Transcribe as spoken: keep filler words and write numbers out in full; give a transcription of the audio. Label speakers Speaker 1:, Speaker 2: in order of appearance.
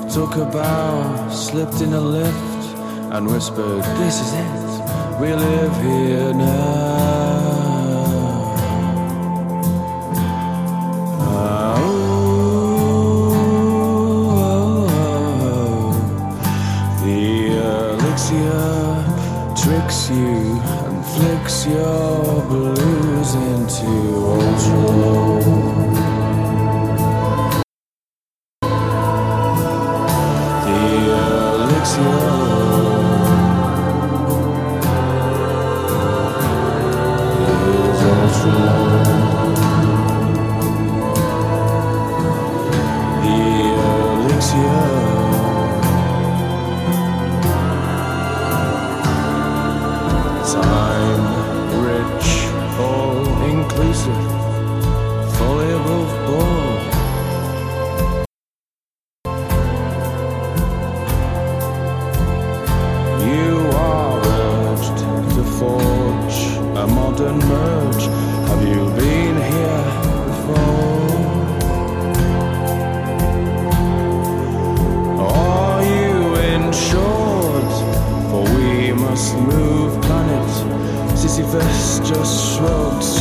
Speaker 1: took a bow, slipped in a lift, and whispered, "This is it, we live here now." Oh, the elixir tricks you and flicks your blues into ultra low. Time rich, all inclusive, fully above board. You are urged to forge a modern merge. Have you been here before? Are you insured? For we must move planet. Sisyphus just shrugged.